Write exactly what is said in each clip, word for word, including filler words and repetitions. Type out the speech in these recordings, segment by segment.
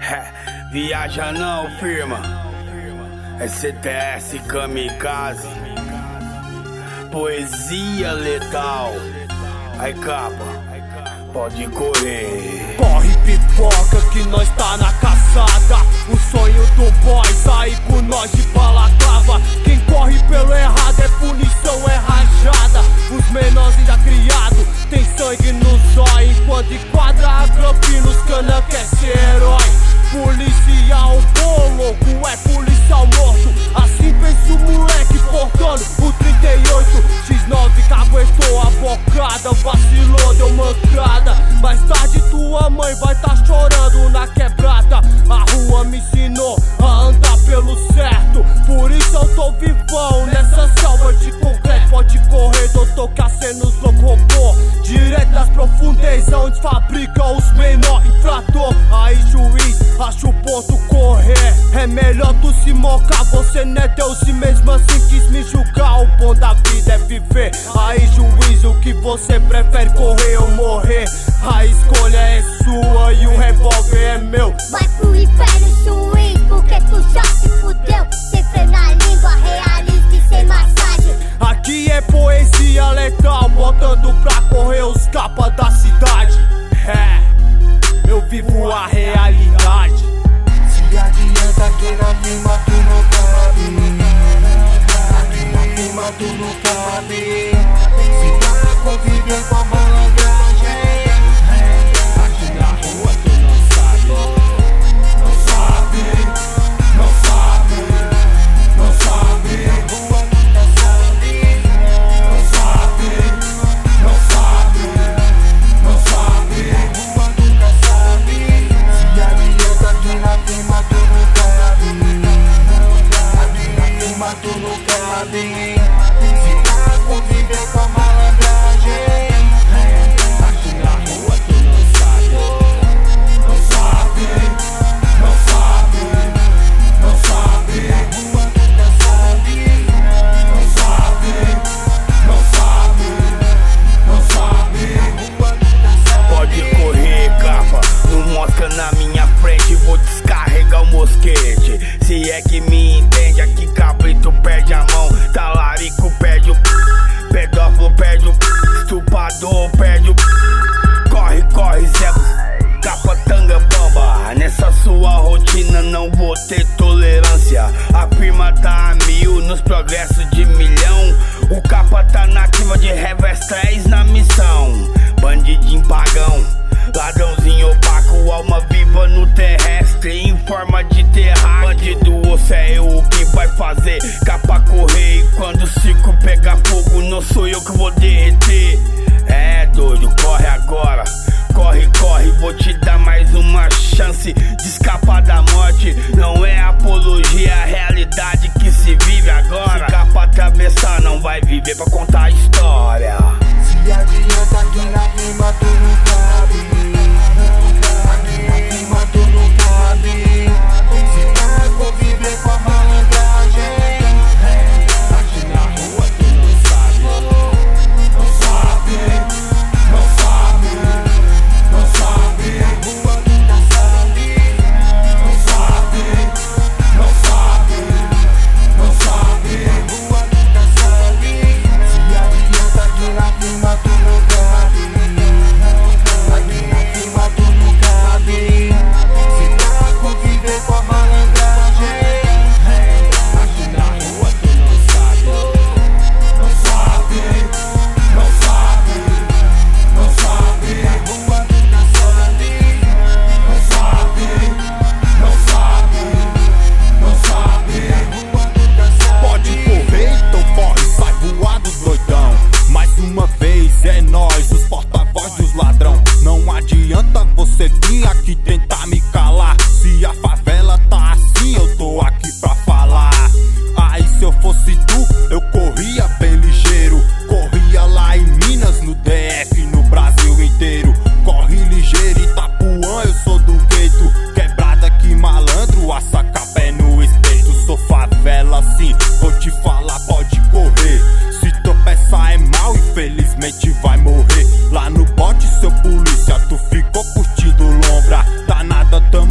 Viaja não, firma. S T S Kamikaze. Poesia letal. Aí capa, pode correr. Corre pipoca que nós tá na caçada. O sonho do boy sair com nós de balaclava. Quem corre pelo errado é punição, é rajada. Os menores ainda criados tem sangue no zóio. Enquanto enquadra a Grampi nos cana quer ser herói. Policial bom louco é policial morto. Assim pensa o moleque portando o trinta e oito X nove que aguentou a bocada. Vacilou, deu mancada. Mais tarde tua mãe vai tá chorando na quebrada. A rua me ensinou a andar pelo certo. Por isso eu tô vivão nessa selva de concreto. Pode correr, doutor Cassiano robô. Direto das profundezas onde fabricam os menor infrator. Aí juiz, acha o ponto correr. É melhor tu se mocar, você não é Deus e mesmo assim quis me julgar. O bom da vida é viver. Aí juiz, o que você prefere, correr ou morrer? A escolha é sua e o revólver é meu. Vai pro inferno, juiz, porque tu já se fudeu. Sem freio na língua, realista e sem massagem. Aqui é poesia letal, botando pra correr os capas da cidade. É, eu vivo a realidade. Se adianta que na rima tu não cabe. Aqui na rima tu não cabe. Se tá convivendo com a malandragem, aqui na rua tu não sabe. Não sabe, não sabe, não sabe. A rua nunca sabe. Não sabe, não sabe, não sabe. A rua nunca sabe. Se adianta que na rima tu não cabe. Aqui na rima tu não cabe. Se tá convivendo com a malandragem, aqui na rua tu não sabe. Não sabe, não sabe, não sabe. A rua nunca sabe. Não sabe, não sabe, não sabe. A rua nunca sabe. Pode correr, capa, não mosca na minha frente. Vou descarregar o mosquete. Se é que me entende, aqui cabrito perde a mão. Talarico perde o pedófilo perde o estuprador perde o. Corre, corre, Zé, capa, tanga, bamba. Nessa sua rotina não vou ter tolerância. A firma tá a mil nos progressos de milhão. O capa tá nativa de revés três na missão. Bandidinho pagão, ladrãozinho opaco, alma viva no terrestre em forma de terra. Bandido, você é eu o que vai fazer. Capa correr e quando o circo pegar fogo não sou eu que vou derreter. É doido, corre agora. Corre, corre, vou te dar mais uma chance de escapar da morte. Não é apologia, é a realidade que se vive agora. Se capa atravessar não vai viver pra contar a história. Se adianta que na rima tu não cabe. Aqui na rima tu não cabe. Se tá conviver com a malandragem, aqui na rua tu não sabe. Não sabe, não sabe, não sabe. A rua nunca sabe. Não sabe, não sabe, não sabe. A rua nunca sabe. Se adianta que na rima tu não cabe. Aqui na rima tu não cabe. Se tá conviver com a malandragem, aqui na rua tu não sabe. Não sabe, não sabe, não sabe. A rua nunca sabe. Não sabe, não sabe, não sabe. A rua nunca sabe. Pode correr, então corre, sai voado, doidão. Mais uma vez é nós, os porta-voz dos ladrão. Não adianta você vir aqui tentar me calar. Se a favela tá assim, eu tô aqui pra falar. Aí se eu fosse tu, eu corria bem ligeiro. Corria lá em Minas, no D F, no Brasil inteiro. Corre ligeiro, Itapuã, eu sou do gueto. Quebrada que malandro, a saca pé no espeto. Sou favela assim, vou te falar, pode correr. Se tropeçar é mal, infelizmente vai morrer. Lá no bote, seu polícia, tu ficou curtindo lombra. Danada, tamo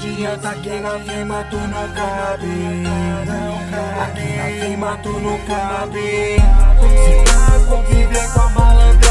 adianta, aqui na rima tu não cabe. Aqui na rima tu não cabe. Se pra conviver com a malandra